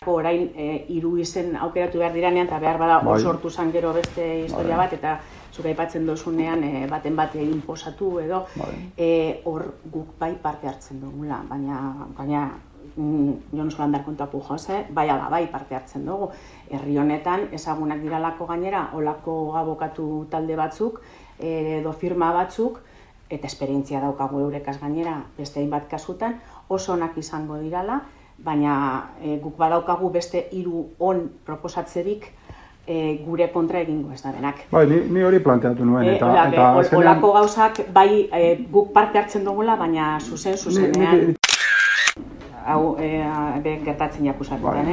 Orain hiru izen aukeratu behar diranean, eta behar bada sortu zan gero beste historia bat, eta zuk aipatzen dozunean baten bat inposatu edo, hor guk bai parte hartzen dugula, baina jo no suelo andar con tapujos, bai ala bai parte hartzen dugu. Herri honetan ezagunak diralako gainera, olako abokatu talde batzuk, edo firma batzuk, eta esperientzia daukagu eurekaz gainera, beste hainbat kasutan, oso onak izango dirala, baina guk badaukagu beste hiru on proposatzerik gure kontra egingo ez da denak. Bai, ni hori planteatu nuen, olako gauzak bai guk parte hartzen dugula, baina zuzenean. Hau, gertatzen jakusatzen,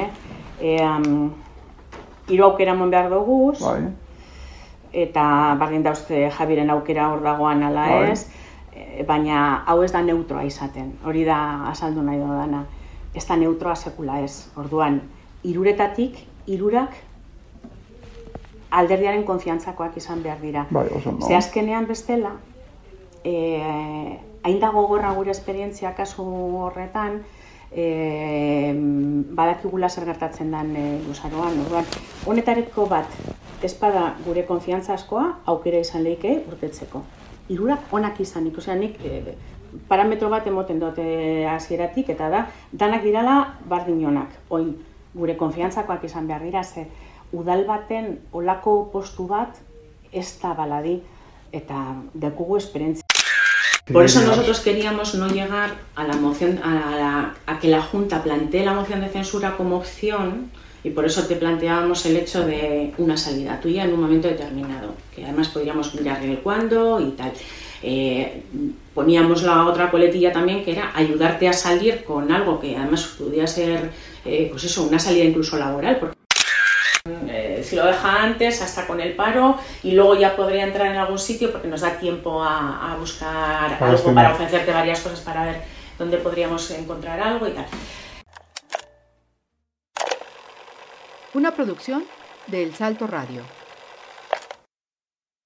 hiru aukera emon behar dugu, eta bardin dauzte Javiren aukera hor dagoan ala ez, baina hau ez da neutroa izaten, hori da azaldu nahi dudana. Ez da neutroa sekula ez. Orduan, hiruretatik, hirurak alderdiaren konfiantzakoak izan behar dira. Ze azkenean bestela, hain da gogorra gure esperientzia kasu horretan, badakigula zer gertatzen den luzaroan. Orduan, honetareko bat, ez bada gure konfiantza askoa, aukera izan lehike urtetzeko. Hirurak onak izanik, nik parametro bat emoten dute hasieratik, eta da, danak dirala bardin onak. Oin, gure konfiantzakoak izan behar dira, ze udal baten olako postu bat ez da baladi, eta dekugu esperientzia. Por eso nosotros queríamos no llegar a la moción, a que la Junta plantee la moción de censura como opción, y por eso te planteábamos el hecho de una salida tuya en un momento determinado, que además podríamos mirar el cuándo y tal. Poníamos la otra coletilla también, que era ayudarte a salir con algo que además pudiera ser, pues eso, una salida incluso laboral. Porque si lo deja antes, hasta con el paro, y luego ya podría entrar en algún sitio porque nos da tiempo a buscar algo para ofrecerte varias cosas para ver dónde podríamos encontrar algo y tal. Una producción de El Salto Radio.